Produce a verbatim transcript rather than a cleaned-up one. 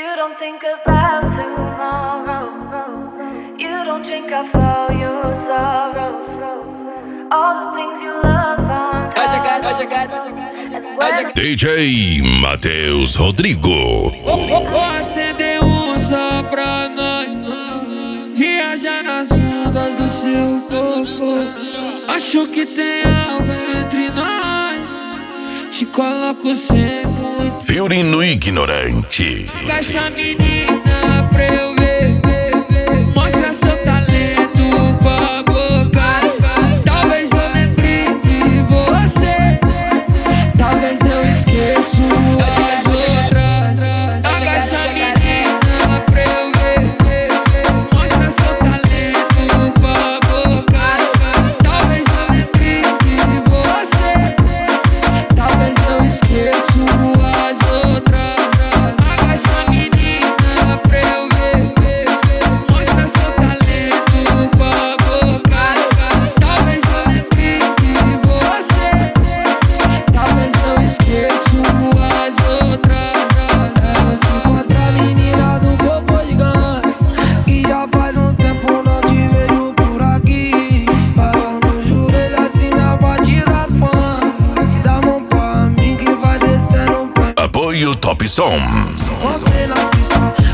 You don't think about tomorrow. You don't drink off all your sorrows. All the things you love aren't D J Matheus Rodrigo. Vou acender um só pra nós, viajar nas ondas do seu corpo. Acho que tem algo entre nós, te coloco sempre muito. Fiorino Ignorante. Agacha a menina pra eu ver, mostra seu talento com a boca. Talvez eu lembre de você, talvez eu esqueço as outras. Agacha a menina pra eu ver, mostra seu talento com a boca. Talvez eu lembre de você, talvez eu esqueço as outras. Agacha a menina pra eu ver, mostra seu talento com a boca. Talvez eu lembre de você, talvez eu esqueço as outras. Ela te encontra a menina do corpo gigante, que já faz um tempo não te vejo por aqui. Vai no joelho assim na batida do funk, dá mão pra mim que vai descendo o pé. Apoio Top Som. Comprei na pista,